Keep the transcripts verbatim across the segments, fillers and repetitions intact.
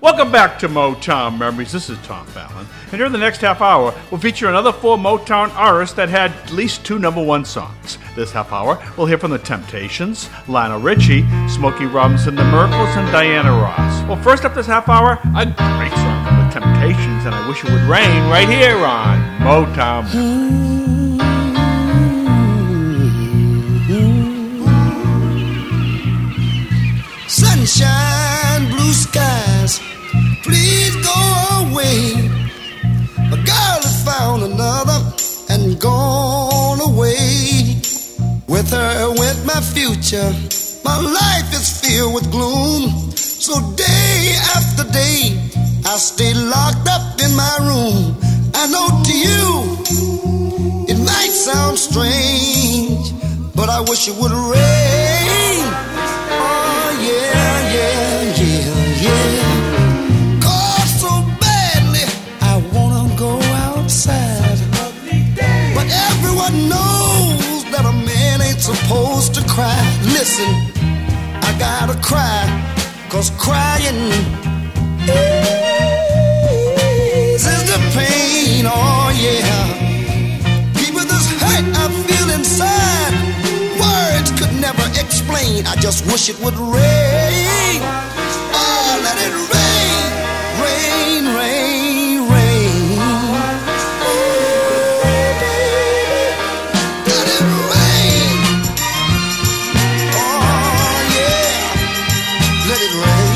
Welcome back to Motown Memories. This is Tom Fallon. And during the next half hour, we'll feature another four Motown artists that had at least two number one songs. This half hour, we'll hear from The Temptations, Lionel Richie, Smokey Robinson, The Miracles, and Diana Ross. Well, first up this half hour, a great song from The Temptations, and I Wish It Would Rain, right here on Motown Memories. Sunshine, blue skies, please go away. My girl has found another and gone away. With her went my future. My life is filled with gloom. So day after day, I stay locked up in my room. I know to you, it might sound strange, but I wish it would rain. Oh yeah, yeah, yeah, yeah. Cause so badly I wanna go outside, but everyone knows that a man ain't supposed to cry. Listen, I gotta cry, cause crying eases the pain. Oh yeah, people, this hurt I feel inside, words could never explain. I just wish it would rain. Oh, let it rain, rain, rain, rain. Oh, baby, let it rain. Oh, yeah, let it rain.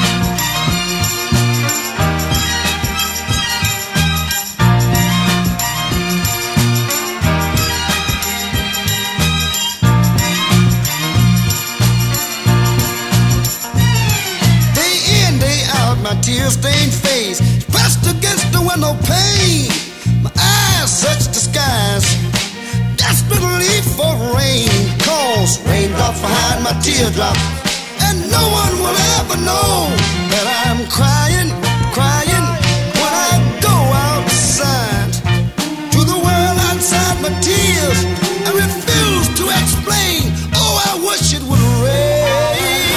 My tear-stained face pressed against the window pane. My eyes search the skies desperately for rain. Cause raindrops behind my teardrop, and no one will ever know that I'm crying, crying when I go outside. To the world outside my tears, I refuse to explain. Oh, I wish it would rain.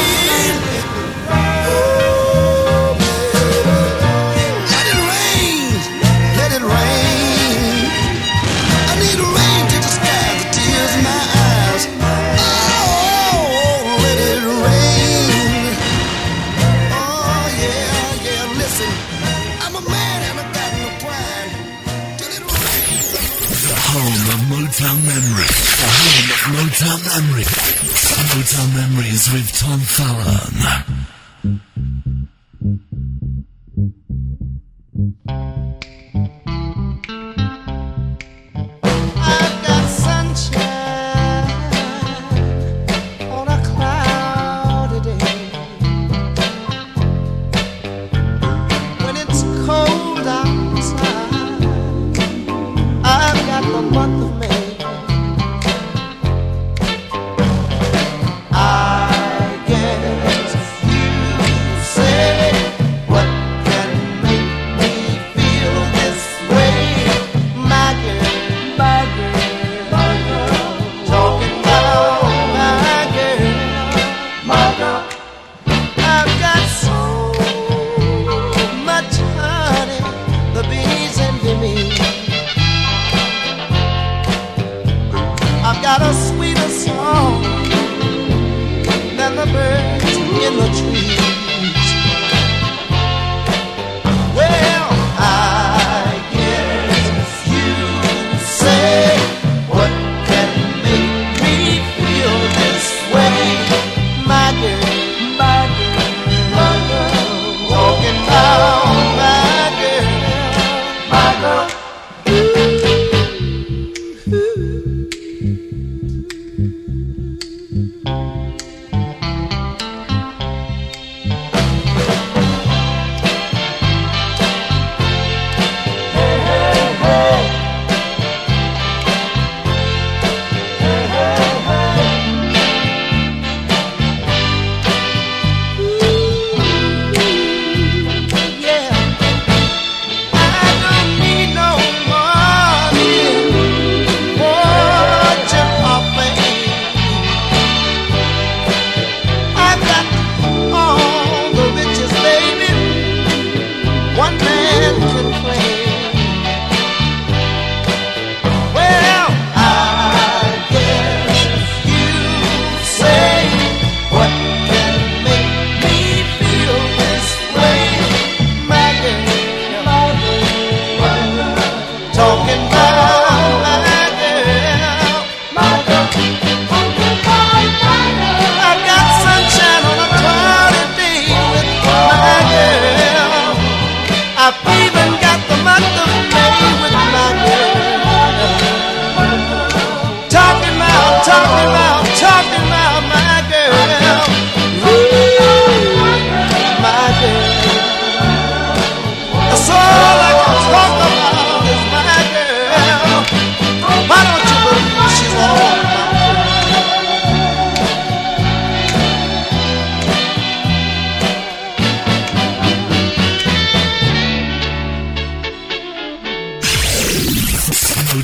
Motown Memories. The home of Motown Memories. Motown Memories with Tom Fallon. I guess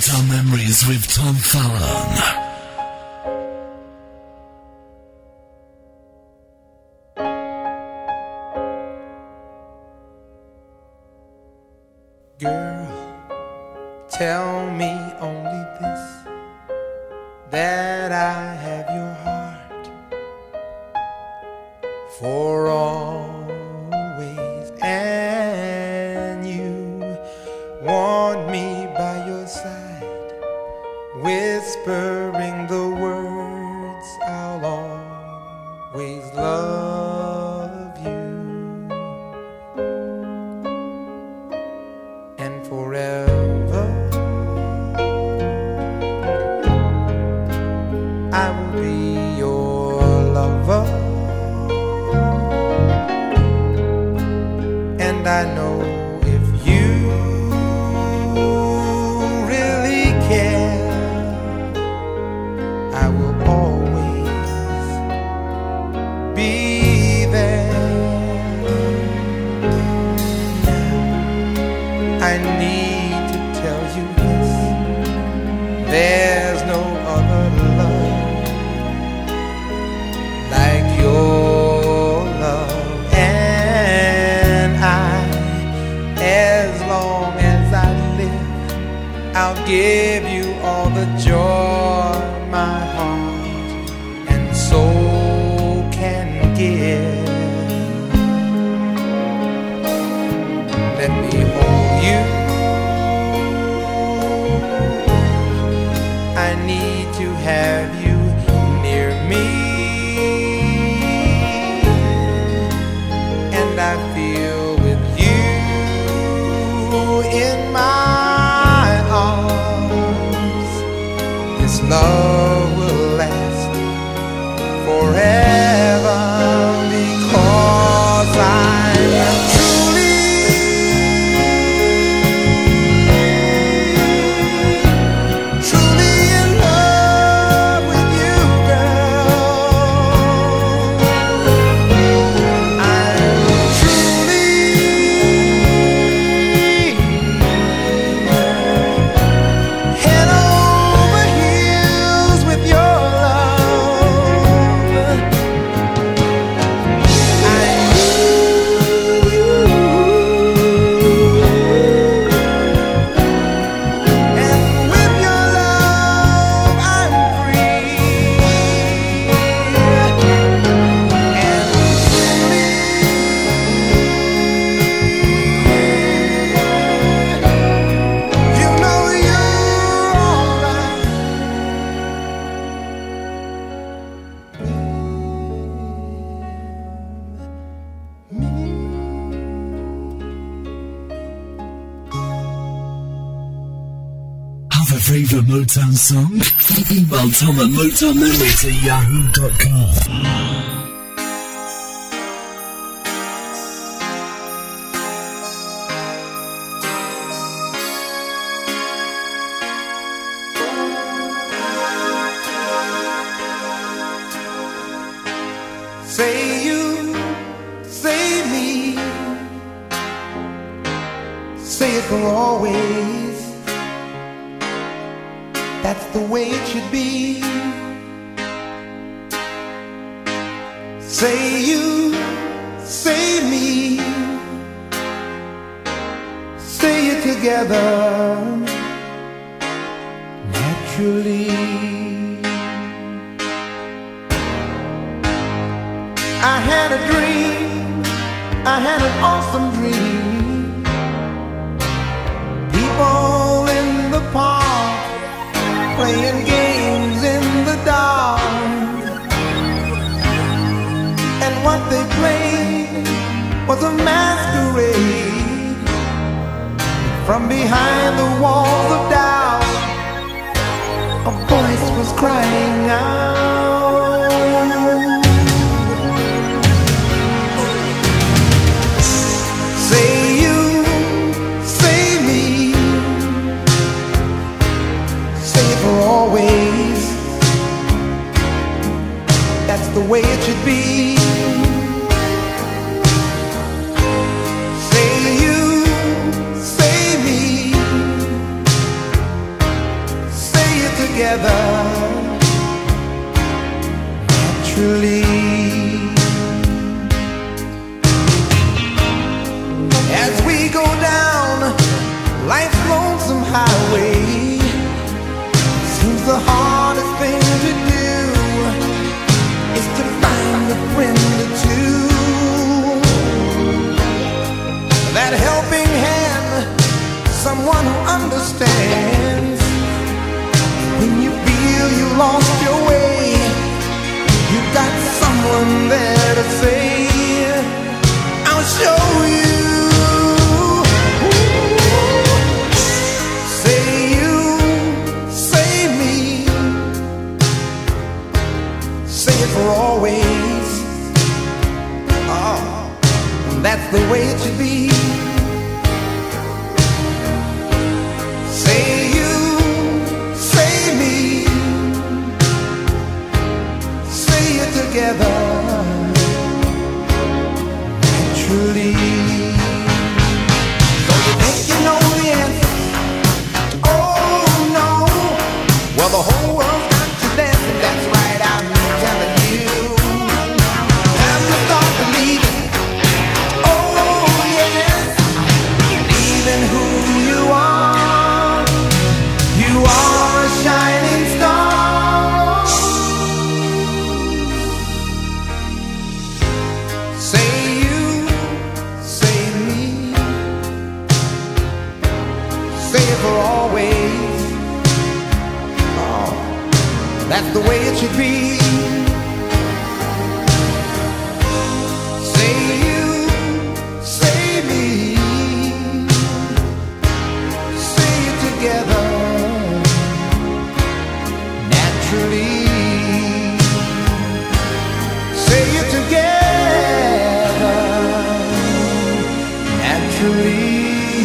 Motown Memories with Tom Fallon. Girl, tell me only this, that I have your heart for always, and you want me by your side, whispering the words, I'll always love you. And forever I will be your lover, and I know if you really care, I will always be there. I need to tell you this, there's no other love like your love, and I, as long as I live, I'll give you all the joy my heart and soul can give. Let me hold you, I need to have you near me, and I feel with you in my arms, this love will last forever, because I'm truly Truly in love with you, girl. I'm truly head over heels with your love. I need you, and with your love I'm free, and truly you know you're alright. Have a favourite Motown song? Email Tom at motown memories at yahoo dot com. Say you, say me, say it for always. That's the way it should be. Say you, say me, say it together naturally. I had a dream, I had an awesome dream. People in the park playing games in the dark, and what they played was a masquerade. From behind the walls of doubt, a voice was crying out. Say you, say me, say it for always. That's the way it should be. Say you, say me, someone who understands. When you feel you lost your way, you got someone there to say, I'll show you. Say you, say me, say it for always. Oh, that's the way it should be. Say you, say me, say it together, naturally. So you think you know the answer? Oh no. Well, the whole world's got to dance, and that's right, I'm telling you. Time to start believing. Oh yes, believing who you are. You are a shining star. Say you, say me, say it for always. Oh, that's the way it should be. Say you, say me, say it together, naturally. Say it together, naturally.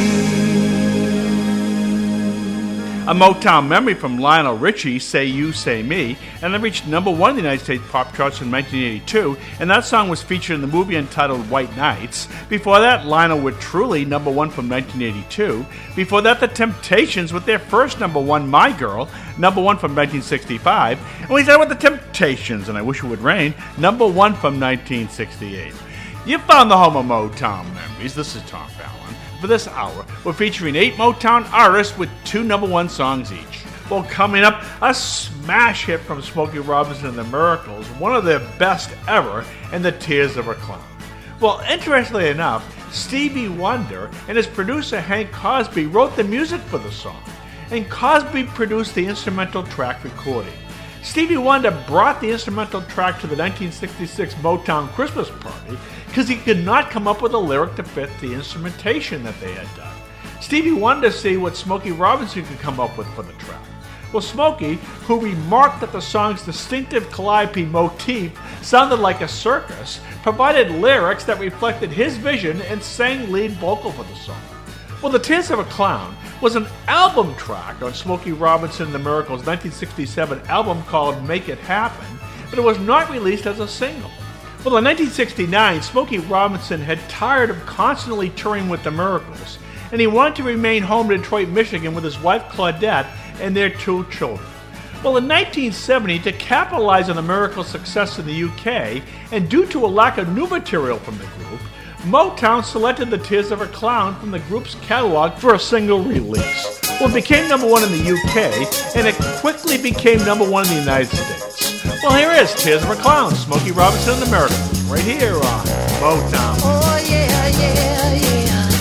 A Motown memory from Lionel Richie, Say You, Say Me, and that reached number one in the United States pop charts in nineteen eighty-two, and that song was featured in the movie entitled White Nights. Before that, Lionel with Truly, number one from nineteen eighty-two. Before that, The Temptations with their first number one, My Girl, number one from nineteen sixty-five. And we started with The Temptations, and I Wish It Would Rain, number one from nineteen sixty-eight. You found the home of Motown memories. This is Tom Fallon. For this hour, we're featuring eight Motown artists with two number one songs each. Well, coming up, a smash hit from Smokey Robinson and the Miracles, one of their best ever, and The Tears of a Clown. Well, interestingly enough, Stevie Wonder and his producer Hank Crosby wrote the music for the song, and Crosby produced the instrumental track recording. Stevie Wonder brought the instrumental track to the nineteen sixty-six Motown Christmas party because he could not come up with a lyric to fit the instrumentation that they had done. Stevie Wonder see what Smokey Robinson could come up with for the track. Well, Smokey, who remarked that the song's distinctive calliope motif sounded like a circus, provided lyrics that reflected his vision and sang lead vocal for the song. Well, The Tears of a Clown was an album track on Smokey Robinson and the Miracles' nineteen sixty-seven album called Make It Happen, but it was not released as a single. Well, in nineteen sixty-nine, Smokey Robinson had tired of constantly touring with the Miracles, and he wanted to remain home in Detroit, Michigan with his wife Claudette and their two children. Well, in nineteen seventy, to capitalize on the Miracles' success in the U K, and due to a lack of new material from the group, Motown selected The Tears of a Clown from the group's catalog for a single release. Well, it became number one in the U K, and it quickly became number one in the United States. Well, here is Tears of a Clown, Smokey Robinson and the Miracles, right here on Motown. Oh, yeah, yeah, yeah.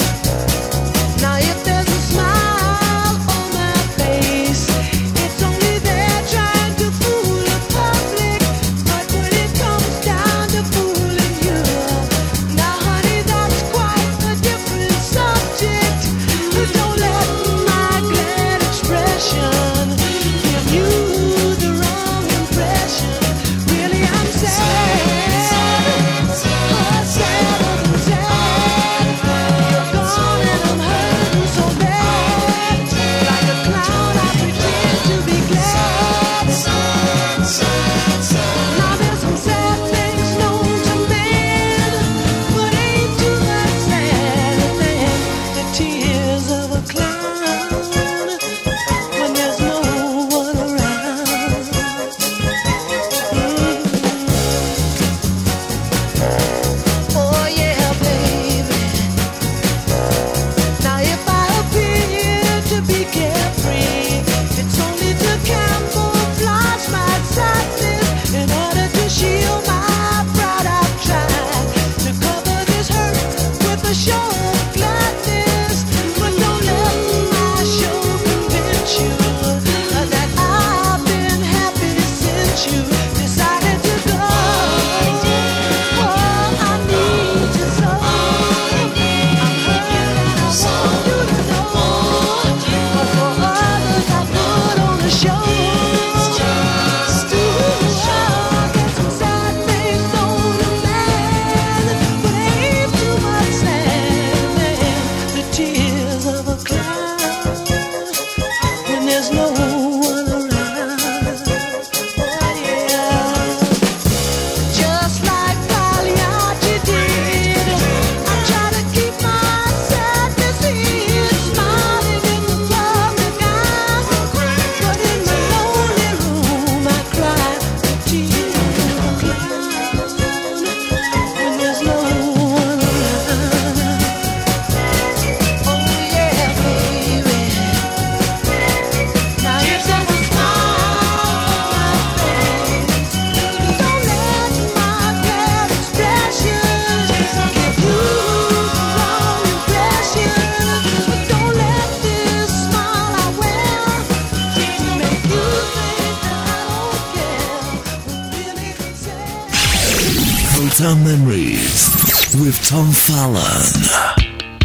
Now if there's a smile on my face, it's only there trying to fool the public. But when it comes down to fooling you, now honey, that's quite a different subject. Don't let my glad expression give you the wrong impression. Really, I'm sad, oh, sad, oh, sad. Motown Memories with Tom Fallon.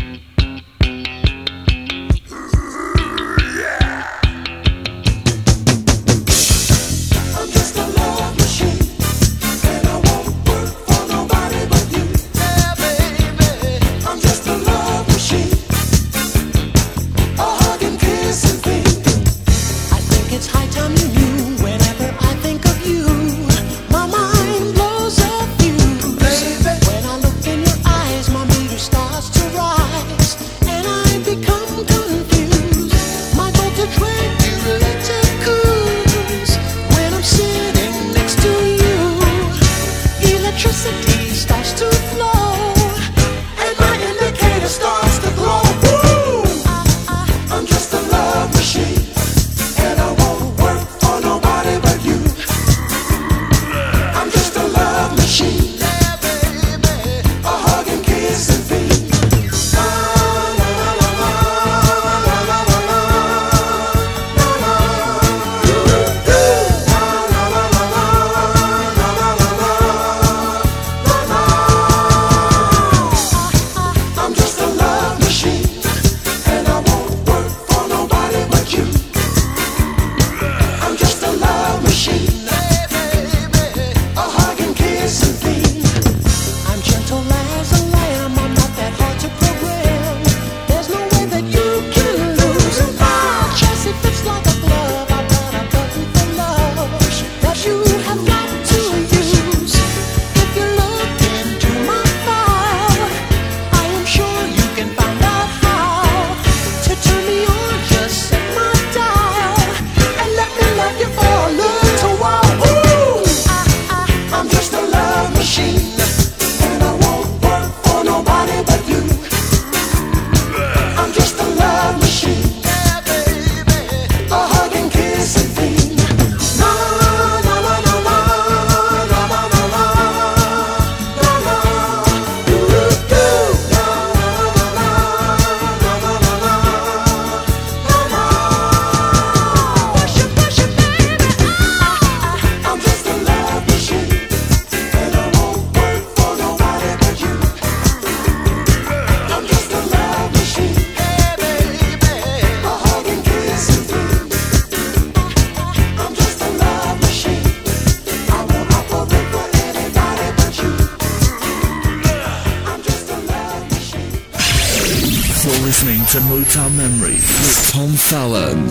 Listening to Motown Memories with Tom Fallon.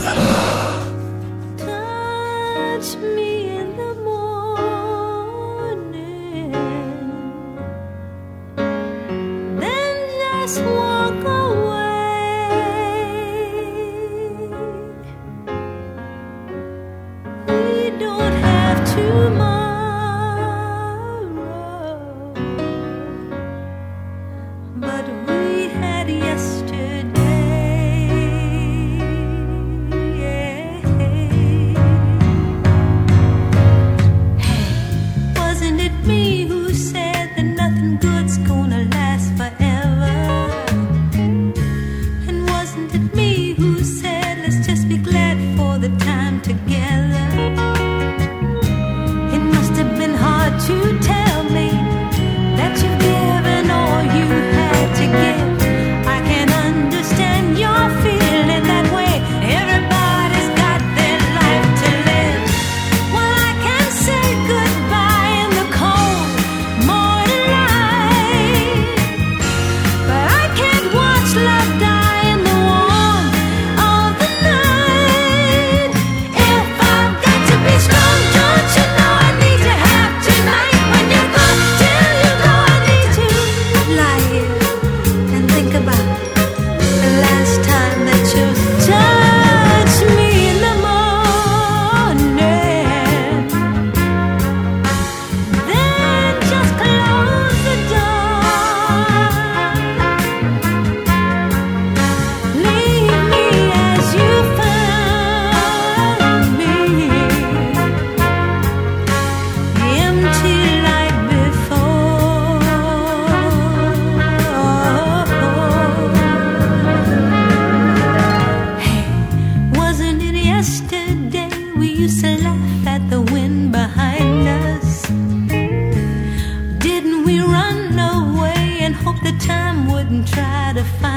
Touch me in the morning, then just walk away. We don't have tomorrow, but we had yesterday. Wasn't it me who said that nothing good's gonna last forever?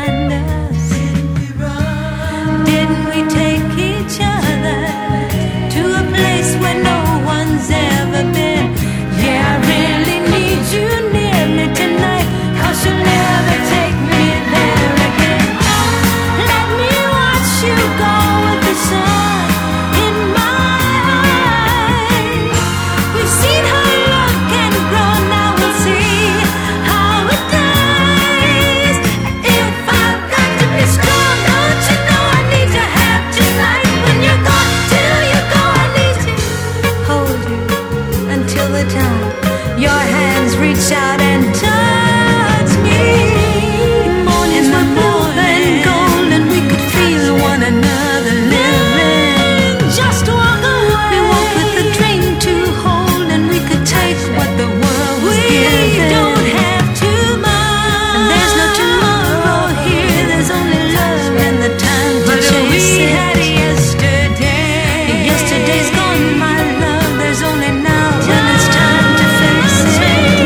find us? Didn't we take each other to a place where no one's ever been? Yeah, I really need you near me tonight, 'cause you'll never take me there again. Let me watch you go with the sun in my eyes. We've seen her look and grow, now we'll see how it dies. If I've got to be strong, don't you know I need to have tonight? When you're gone, till you go, I need to hold you until the time your hands reach out and touch me. Mornings were blue and gold, and we could feel one another living. Just walk away. We walked with a dream to hold, and we could take what the world was giving. We don't have tomorrow, and there's no tomorrow here. There's only love and the time to chase it. We had yesterday. Yesterday's gone, my love. There's only now, and it's time to face it.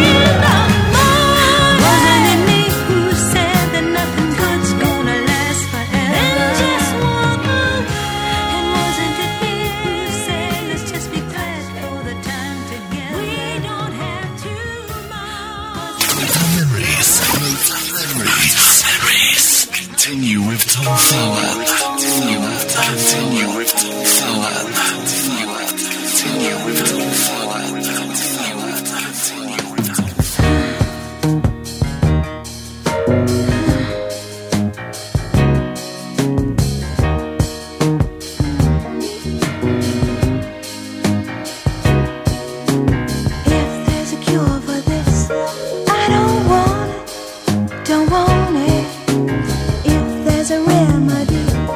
Wasn't it me who said that nothing good's gonna last forever? Then just walk away. And wasn't it me who said let's just be glad for the time together? We don't have tomorrow. Motown Memories. Motown Memories. Memories. Continue with Tom Fowler. Continue with Continue with Tom Fowler. Continue with Continue with Tom Fowler. Continue with Continue with Tom Fowler. If there's a cure for this, I don't want it, don't want it. If there's a remedy,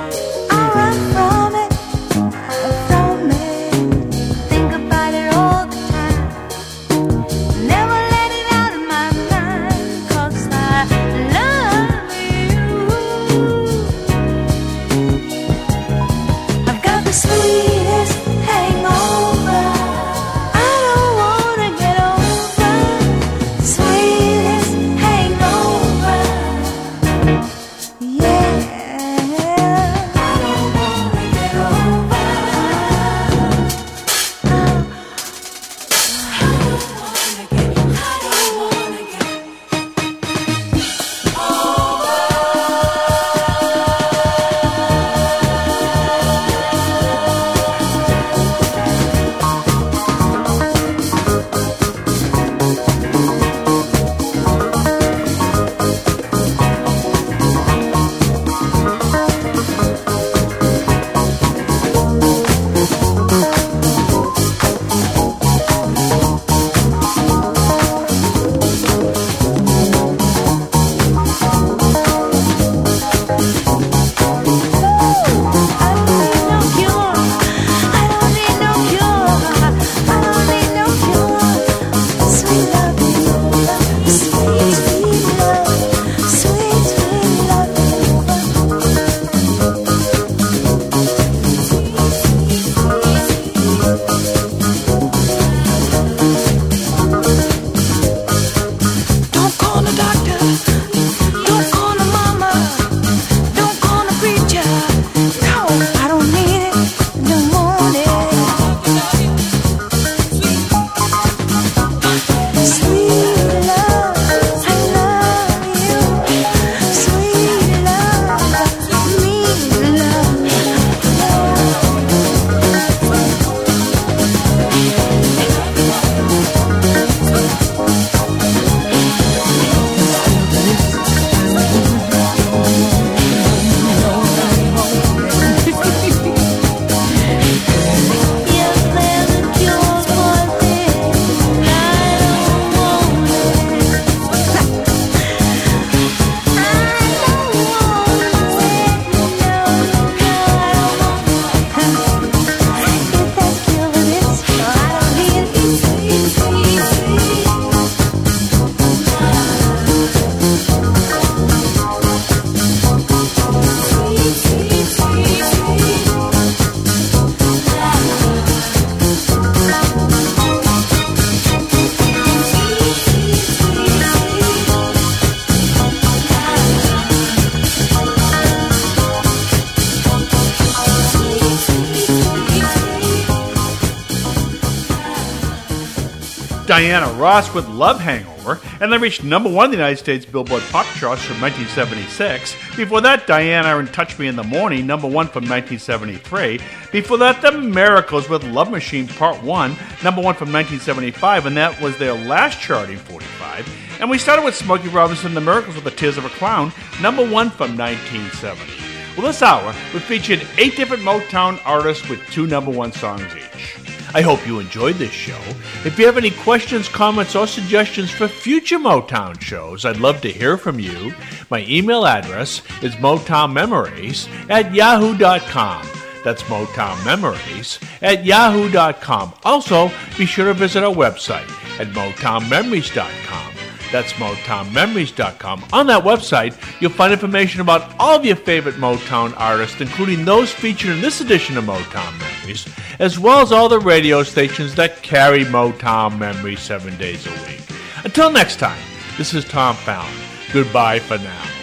Diana Ross with Love Hangover, and they reached number one in the United States Billboard Pop Charts from nineteen seventy-six. Before that, Diana and Touch Me in the Morning, number one from nineteen seventy-three. Before that, The Miracles with Love Machine Part one, number one from nineteen seventy-five, and that was their last charting forty-five. And we started with Smokey Robinson, The Miracles with The Tears of a Clown, number one from nineteen seventy. Well, this hour, we featured eight different Motown artists with two number one songs each. I hope you enjoyed this show. If you have any questions, comments, or suggestions for future Motown shows, I'd love to hear from you. My email address is motownmemories at yahoo dot com. That's motownmemories at yahoo dot com. Also, be sure to visit our website at motown memories dot com. That's motown memories dot com. On that website, you'll find information about all of your favorite Motown artists, including those featured in this edition of Motown Memories, as well as all the radio stations that carry Motown Memories seven days a week. Until next time, this is Tom Fallon. Goodbye for now.